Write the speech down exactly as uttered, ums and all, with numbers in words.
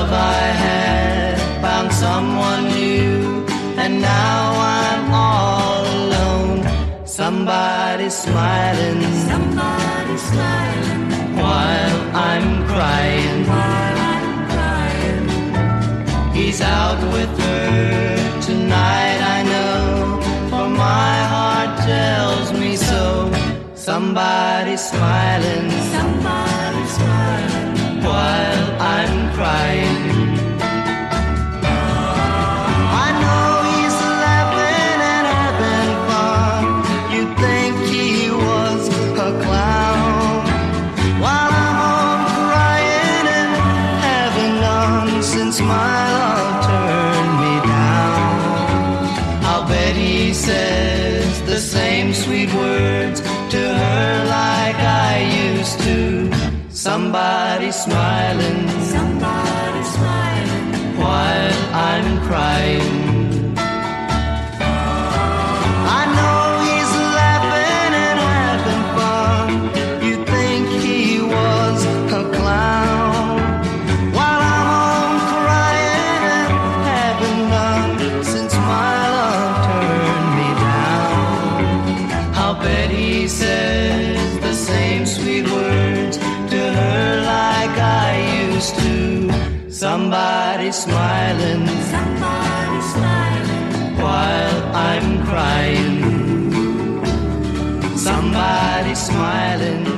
love I had found someone new, and now I'm all alone. Somebody smiling, somebody smiling, while I'm crying, while I'm crying. He's out with her tonight, I know, for my heart tells me so. Somebody smiling, somebody smiling, while I'm crying. I know he's laughing and having fun. You'd think he was a clown, while I'm home crying and having none, since my love turned me down. I'll bet he says the same sweet words to her like I used to. Somebody smiling, somebody smiling, while I'm crying. I know he's laughing and having fun. You'd think he was a clown, while I'm home crying and having none, since my love turned me down. I'll bet he says the same sweet words to her like I used to. Somebody smiling, somebody smiling, while I'm crying. Somebody smiling,